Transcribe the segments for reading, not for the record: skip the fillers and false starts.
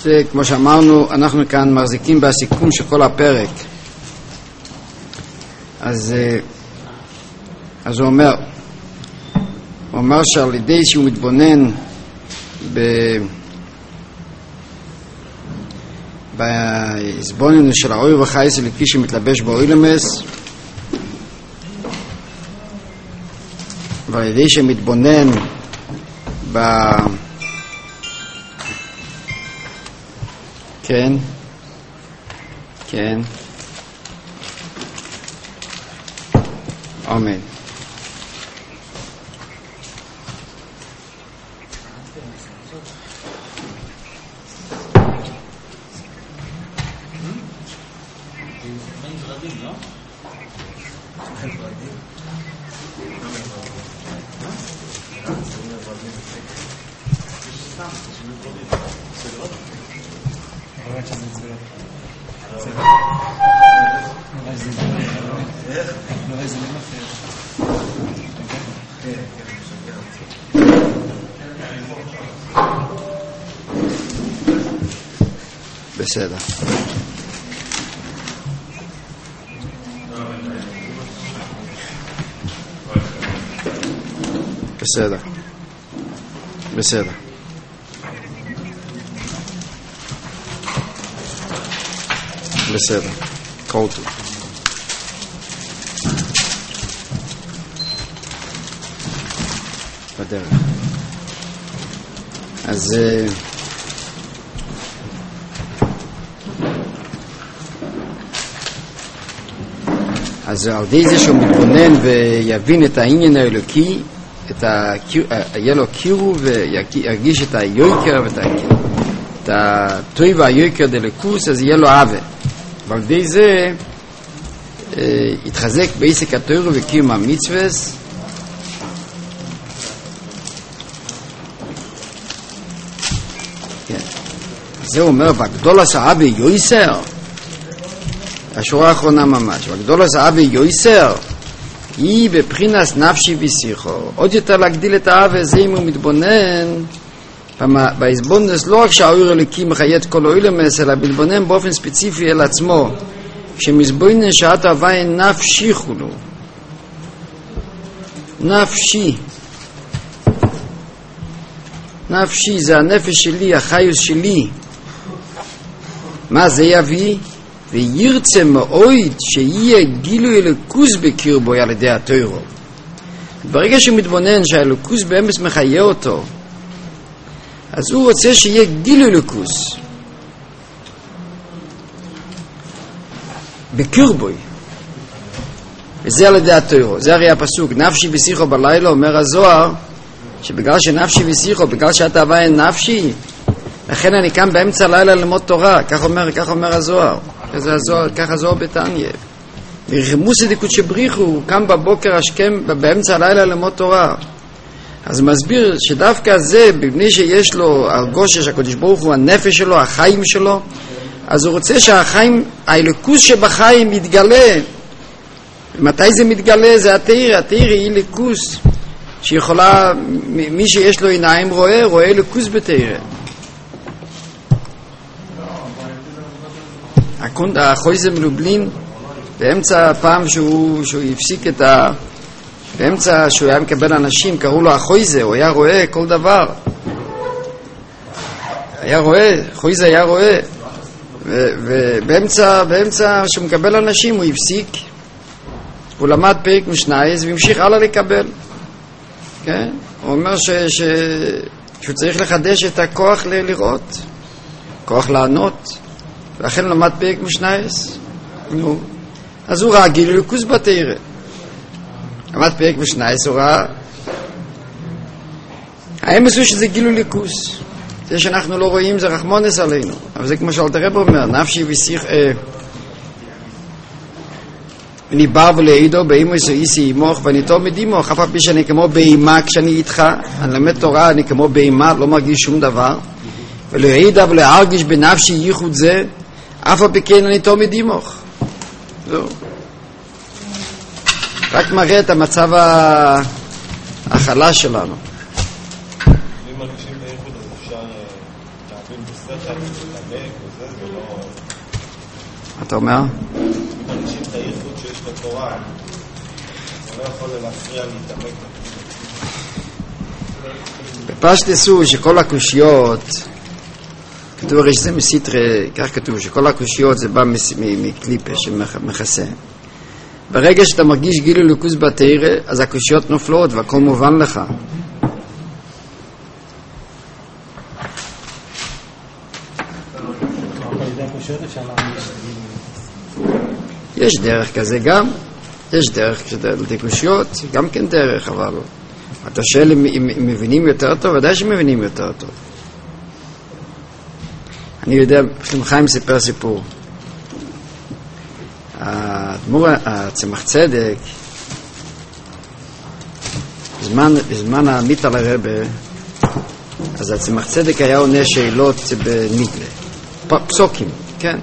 זה, כמו שאמרנו, אנחנו כאן מחזיקים בסיכום של כל הפרק. אז הוא אומר שעל ידי שהוא מתבונן בהסבוננו של האור וחייס אלוקי שמתלבש באוילמס, ועל ידי שמתבונן כן אמן. בסדר. בסדר. בסדר. בסדר. כל טוב. בדרך. אז על ידי זה שהוא מתבונן ויבין את העניין האלוקי, יהיה לו קירו וירגיש את היוקר ואת הטוב והיוקר דלקוס, אז יהיה לו אהבה. ועל ידי זה יתחזק בעסק התורה וקיום המצוות. זה אומר, בגדולת האהבה יויסר, השורה האחרונה ממש, בגדולת האהבה יויסר, היא בבחינס נפשי ושיחו. עוד יותר להגדיל את האהבה, זה אם הוא מתבונן בהסבונדס, לא רק שהאור אלוקי מחיה את כל האילמס, אלא מתבונן באופן ספציפי אל עצמו, כשמסבונן שעת הוויה נפשי חולו. נפשי זה הנפש שלי, החיוס שלי. מה זה יביא? וירצה מאוד שיהיה גילוי אלוקוס בקרבו על ידי התורה. ברגע שמתבונן שהאלוקוס באמס מחיה אותו, אז הוא רוצה שיהיה גילוי אלוקוס בקרבו, וזה על ידי התורה. זה הרי הפסוק, נפשי ושיחו בלילה, אומר הזוהר, שבגלל שנפשי ושיחו, בגלל שאתה הוויה נפשי, לכן אני קם באמצע הלילה ללמוד תורה. כך אומר הזוהר. ככה הזוהר בתניא. ברמוס דקודש בריחו, הוא קם בבוקר השכם באמצע הלילה ללמוד תורה. אז מסביר שדווקא זה, בבני שיש לו הרגושה שהקדוש ברוך הוא הנפש שלו, החיים שלו, אז הוא רוצה שהחיים, האלוקוס שבחיים יתגלה. מתי זה מתגלה? זה התאיר. התאיר היא אלוקוס שיכולה, מי שיש לו עיניים רואה אלוקוס בתאיר. החויזה מלובלין, באמצע הפעם שהוא הפסיק באמצע שהוא היה מקבל אנשים, קראו לו החויזה, הוא היה רואה כל דבר. חויזה היה רואה. ובאמצע שהוא מקבל אנשים הוא הפסיק, הוא למד פרק משנייס והמשיך הלאה לקבל. כן? הוא אומר שהוא צריך לחדש את הכוח לראות, כוח לענות. ולכן למד פרק משנייס. אז הוא ראה גילוי אלוקוס בתורה. למד פרק משנייס, הוא ראה האמס הוא שזה גילוי אלוקוס. זה שאנחנו לא רואים זה רחמונס עלינו. אבל זה כמו שאלתר רב אומר, נפשי ושיח ניבר ולעידו באימו איסי עמוך ואני תלמיד עמוך, אף על פי שאני כמו בהמה כשאני איתך, אני למד תורה, אני כמו בהמה, לא מרגיש שום דבר, ולעידה ולהרגיש בנפשי ייחוד זה, אף על פי כן אני תלמיד עמוך. זהו. רק מראה את המצב החלש שלנו. אם מרגישים בייחוד אז אפשר להבין שכל מתחלק וזה, זה לא... מה אתה אומר? מרגישים את הייחוד שיש בתורה. זה לא יכול להפריע להתעמק. בפשטוס הוא שכל הקושיות, כתוב הרי שזה מסיטרי, כך כתוב שכל הקושיות זה בא מקליפה שמכסה. ברגע שאתה מרגיש גילוי אלוקות בתורה, אז הקושיות נופלות והכל מובן לך. יש דרך כזה גם, יש דרך כזה קושיות, גם כן דרך, אבל אתה שואל אם מבינים יותר טוב, ודאי שמבינים יותר טוב. אני יודע, שלמה חיים סיפר סיפור. הצמח צדק, בזמן העמית על הרבה, אז הצמח צדק היה עונה שאלות בניגלה, פסוקים, כן?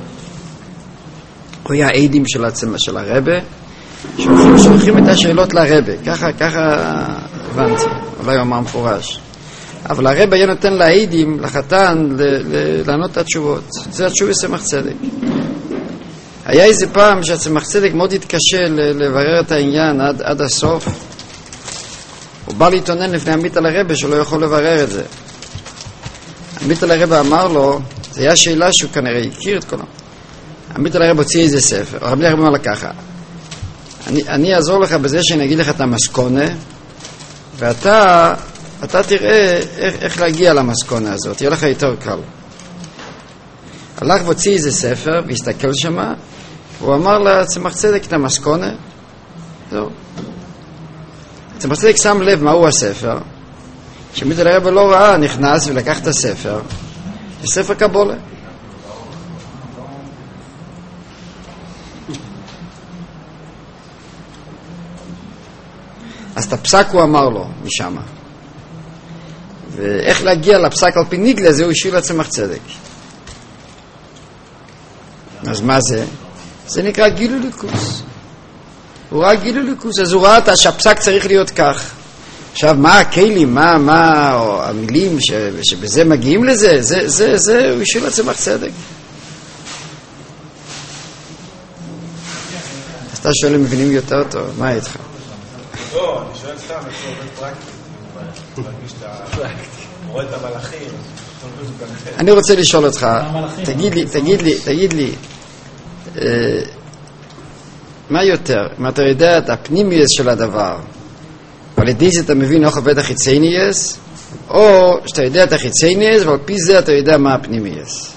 הוא היה עדים של הרבה, שולחים את השאלות לרבה, ככה הבנתי, אולי הוא אמר מפורש. אבל הרבה היה נותן לעדים, לחתן, לענות את התשובות. זה התשובה צמח צדק. היה איזה פעם שהצמח צדק מאוד התקשה לברר את העניין עד הסוף. הוא בא להתעונן לפני עמית על הרבה שלא יכול לברר את זה. עמית על הרבה אמר לו, זו הייתה שאלה שהוא כנראה הכיר את כולם. עמית על הרבה הוציא איזה ספר, עמית על הרבה אמר לה ככה, אני אעזור לך בזה שאני אגיד לך את המסקונה, ואתה תראה איך להגיע למסקונה הזאת, יהיה לך יותר קל. הלך והוציא איזה ספר והסתכל שמה, הוא אמר לצמח צדק את המסקונה, זהו. צמח צדק שם לב מהו הספר, שעמית על הרבה לא ראה, נכנס ולקח את הספר, זה ספר קבולה. אז את הפסק הוא אמר לו משם, ואיך להגיע לפסק על פי ניגלה זה הוא השאיר לצמח צדק. אז מה זה? זה נקרא גילוי אלוקות. הוא ראה גילוי אלוקות, אז הוא ראה שהפסק צריך להיות כך. עכשיו מה הכלים, מה המילים שבזה מגיעים לזה, זה הוא השאיר לצמח צדק. אז אתה שואל אם מבינים יותר טוב, מה איתך? לא, אני שואל סתם, איך זה עובד פרקטית? מרגיש שאתה רואה את המלאכים. אני רוצה לשאול אותך, תגיד לי, מה יותר? אם אתה יודע את הפנימיות של הדבר, ועל ידי זה אתה מבין איך עובד החיצייניוס, או שאתה יודע את החיצייניוס, ועל פי זה אתה יודע מה הפנימיות.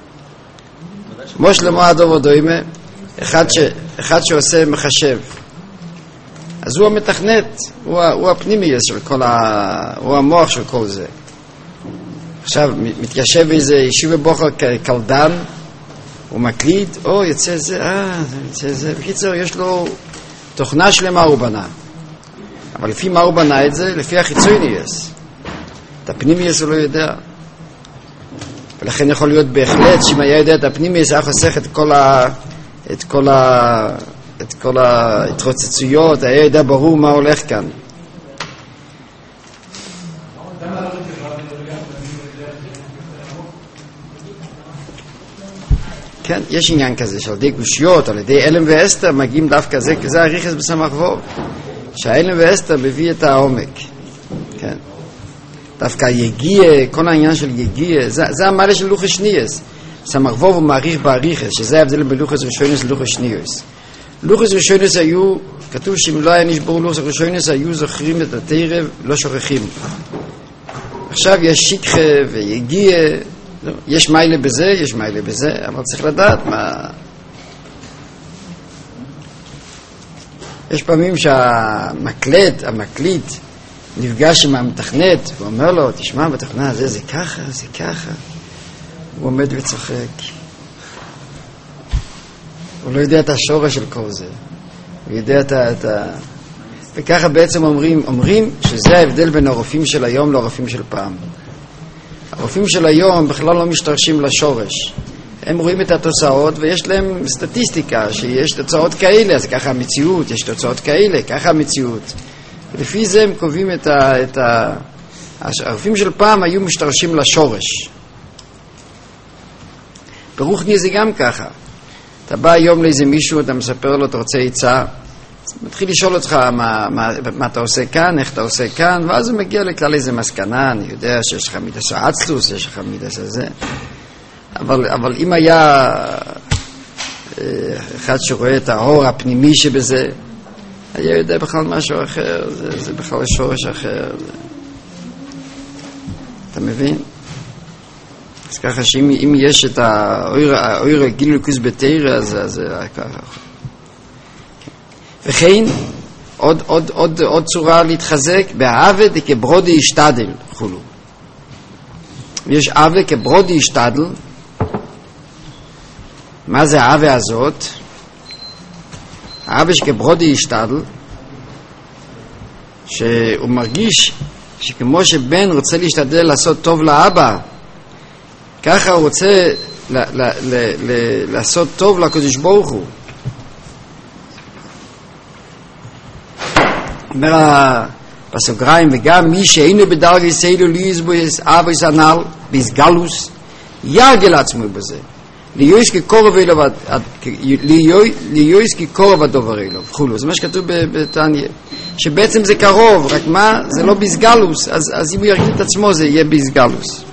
מוש למה הדוב ודוימה, אחד שעושה מחשב, אז הוא המתכנת, הוא הפנימיות של כל הוא המוח של כל זה. עכשיו מתיישב איזה ישיבה בוחר קלדן, הוא מקליט, יוצא זה, יוצא זה. בקיצור, יש לו תוכנה שלמה הוא בנה. אבל לפי מה הוא בנה את זה? לפי החיצוניוס. את הפנימיות הוא לא יודע. ולכן יכול להיות בהחלט שאם היה יודע את הפנימיות, היה חוסך את כל ההתרוצצויות, היה יודע ברור מה הולך כאן. כן, יש עניין כזה שעל ידי גושיות, על ידי אלם ואסתר מגיעים דווקא זה הריחס בסמ"ך וו, שהאלם ואסתר מביא את העומק. כן. דווקא יגיע, כל העניין של יגיע, זה המעלה של לוחס שניאס. סמ"ך וו הוא מעריך בעריכס, שזה ההבדל בין לוחס ראשונס ללוחס שניאס. לוחס ראשונס היו, כתוב שאם לא היה נשבור לוחס ראשונס, היו זוכרים את התרב, לא שוכחים. עכשיו יש שיקחה ויגיע, יש מיילה בזה, יש מיילה בזה, אבל צריך לדעת מה... יש פעמים שהמקליט נפגש עם המתכנת, הוא אומר לו, תשמע, בתוכנה הזה זה ככה, זה ככה. הוא עומד וצוחק. הוא לא יודע את השורש של כל זה. הוא יודע את ה... וככה בעצם אומרים שזה ההבדל בין הרופאים של היום לרופאים של פעם. הרופאים של היום בכלל לא משתרשים לשורש. הם רואים את התוצאות ויש להם סטטיסטיקה שיש תוצאות כאלה, אז ככה המציאות, יש תוצאות כאלה, ככה המציאות. ולפי זה הם קובעים הרופאים של פעם היו משתרשים לשורש. ברוחני זה גם ככה. אתה בא היום לאיזה מישהו, אתה מספר לו, אתה רוצה עצה, מתחיל לשאול אותך מה אתה עושה כאן, איך אתה עושה כאן, ואז הוא מגיע לכלל איזה מסקנה, אני יודע שיש לך מידס העצלוס, יש לך מידס הזה. אבל אם היה אחד שרואה את האור הפנימי שבזה, היה יודע בכלל משהו אחר, זה בכלל שורש אחר. אתה מבין? אז ככה שאם יש את האור גילוי אלוקות בתורה, אז זה ככה. וכן, עוד צורה להתחזק, באהבה דקברודי ישתדל, חולו. יש אהבה כברודי ישתדל. מה זה האהבה הזאת? האהבה שכברודי ישתדל, שהוא מרגיש שכמו שבן רוצה להשתדל לעשות טוב לאבא, ככה הוא רוצה לעשות טוב לקדוש ברוך הוא. אומר בסוגריים, וגם מי שאינו בדרגה יסיידו ליזבויס אבויס הנ"ל ביסגלוס ירגל עצמו בזה ליועס כקורב הדובר אלו וכולו. זה מה שכתוב בתניא, שבעצם זה קרוב, רק מה? זה לא ביסגלוס, אז אם הוא ירגיל את עצמו זה יהיה ביסגלוס.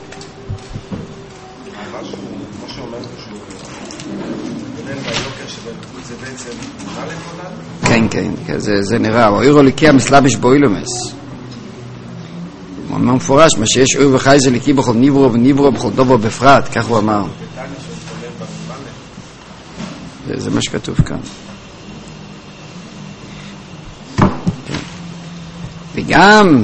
כן, זה נראה, האור אלוקי המסלבש באילומס. הוא אמר מפורש, מה שיש אור וחי זה אלוקי בכל נברו ונברו בכל דובר בפרט, כך הוא אמר. זה מה שכתוב כאן. וגם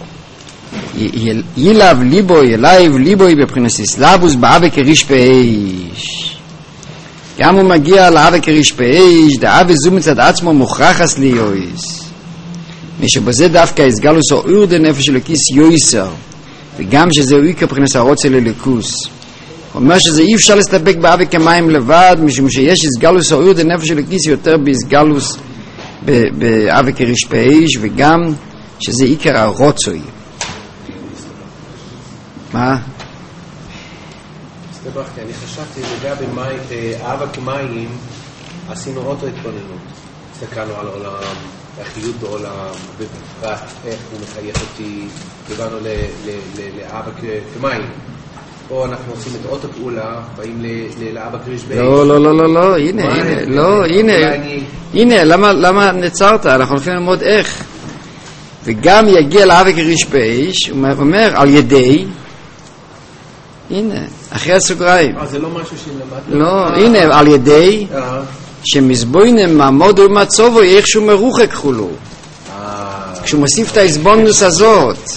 ילב ליבוי, אלייב ליבוי בבחינת סלבוס באווה כריש באש. גם הוא מגיע לאווה כריש באש, דאווה זו מצד עצמו מוכרחס ליועס. משבזה דווקא הסגלוס או אור דנפש אלוקיס יויסר, וגם שזה הוא כבחינת הרוצה לליקוס. הוא אומר שזה אי אפשר להסתפק באווה כמים לבד, משום שיש הסגלוס או אור דנפש אלוקיס יותר בהסגלוס באווה כריש באש, וגם שזה עיקר הרוצוי. מה? הסתבכתי, אני חשבתי לגבי אהבה כמים, עשינו אותו התבוננות. הסתכלנו על עולם, החיות בעולם, בפרט איך הוא מחייך אותי, הגענו לאהבה כמים. פה אנחנו עושים את אותו פעולה, באים לאהבה קריש באש. לא, הנה, למה נצרת? אנחנו הולכים ללמוד איך. וגם יגיע לאהבה קריש באש, הוא אומר על ידי, הנה, אחרי הסוגריים. זה לא משהו שנלמד? לא, הנה, על ידי שמזבוינם מעמוד ומצובו איכשהו מרוחק חולו. כשהוא מוסיף את ההסבונוס הזאת,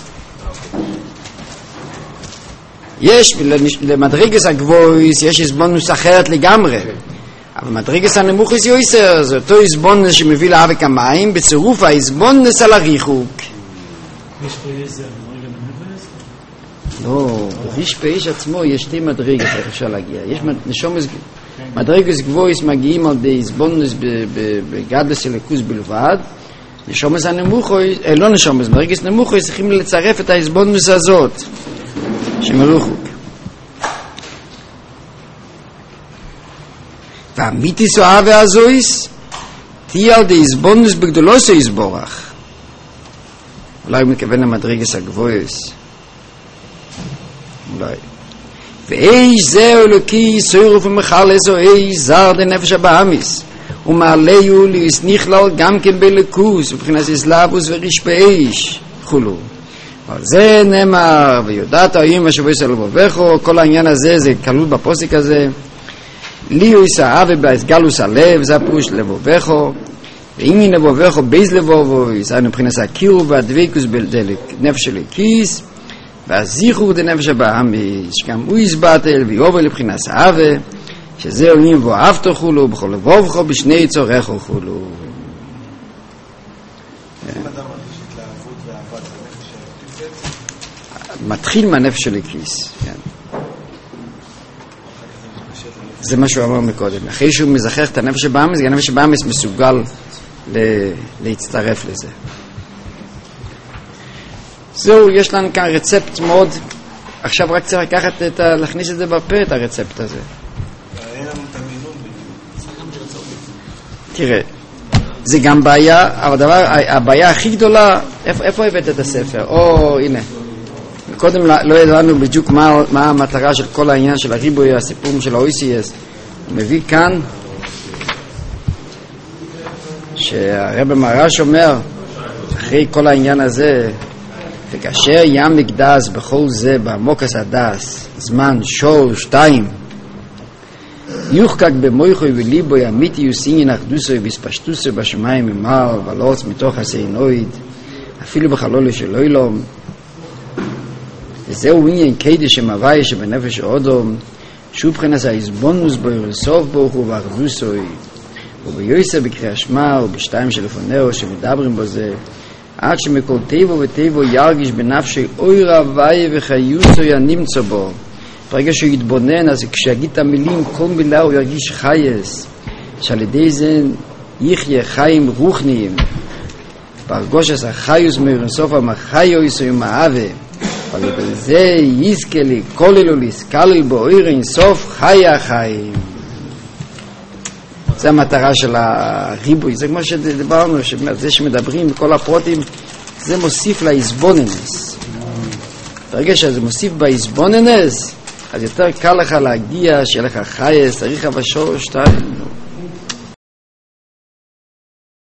יש, למדרגס הגבויס יש הסבונוס אחרת לגמרי, אבל מדרגס הנמוכס יויסר זה אותו הסבונוס שמביא לאבק המים בצירוף ההסבונוס על הריחוק. יש פה איזה מדרגה נמוכס? לא, בריש באש עצמו יש שתי מדרגס, איך אפשר להגיע. יש מדרגס גבויס מגיעים על די הסבונוס בגדלס אלוקוס בלבד, נשומס הנמוכס, לא נשומס, מדרגס נמוכס צריכים לצרף את ההסבונוס הזאת שמרוחוק. והמיתיס או אהבה הזויס תהיה על די הסבונוס בגדולוס או יסבורך. אולי הוא מכוון למדרגס הגבויס, אולי. ואיש זה אלוקי סורף ומחלס או איש זר לנפש הבאמיס ומעליו להסניכלל גם כן בלקוס ובחינת סלבוס וריש באש חולו. אבל זה נאמר ויודעת האם השבויס על לבובכו, כל העניין הזה זה כלול בפוסק הזה. ליהו יסעה ובהסגלוס הלב זה הפרוש לבובכו, ואם היא לבובכו בייז לבובו יסענו מבחינת הקירו והדביקוס בנפש הלקיס והזיכור דנפש הבאמיס שגם הוא יסבטל ויובל לבחינת אהבה שזה עולים ואהבתו חולו בכל לבובכו בשני צורךו חולו. מתחיל מהנפש הלקיס, זה מה שהוא אמר מקודם. אחרי שהוא מזכח את הנפש הבאמיס, הנפש הבאמיס מסוגל להצטרף לזה. זהו, יש לנו כאן רצפט מאוד, עכשיו רק צריך לקחת להכניס את זה בפה, את הרצפט הזה. תראה, זה גם בעיה, אבל הבעיה הכי גדולה, איפה הבאת את הספר? הנה. קודם לא ידענו בדיוק מה המטרה של כל העניין של הריבוי, הסיפור של ה-OCS. הוא מביא כאן שהרב מרש אומר, אחרי כל העניין הזה, וכאשר ים מקדש בכל זה בעמוקס הדס, זמן שור 2, יוחקק במויכוי וליבוי אמיתי יוסינין אחדוסוי והספשטוסוי בשמיים ממעל ולוץ מתוך הסעינויד, אפילו בחלולו של אילום. וזהו עניין קדש המוואי שבנפש האודום, שהוא מבחינת ההסבונוס בו ירסוף ברוך הוא ואחדוסוי, וביוסר בקריאה שמע ובשתיים שלפונהו שמדברים בו זה, עד שמכל טבו וטבו ירגיש בנפשי אוי רבי וחיוסו ינמצא בו. ברגע שהוא יתבונן, אז כשיגיד את המילים, כל מילה הוא ירגיש חייס, שעל ידי זה יחיה חיים רוחניים. ברגוש אז החיוס מאירנסוף המחיו יסוים מהאווה, אבל בזה יזכה לי כוללו להסקלל בו אירנסוף חי החיים. זה המטרה של הריבוי, זה כמו שדיברנו, זה שמדברים בכל הפרוטים, זה מוסיף להסבוננס. ברגע שזה מוסיף בהסבוננס, אז יותר קל לך להגיע, שיהיה לך חייס, תריך בשור 2.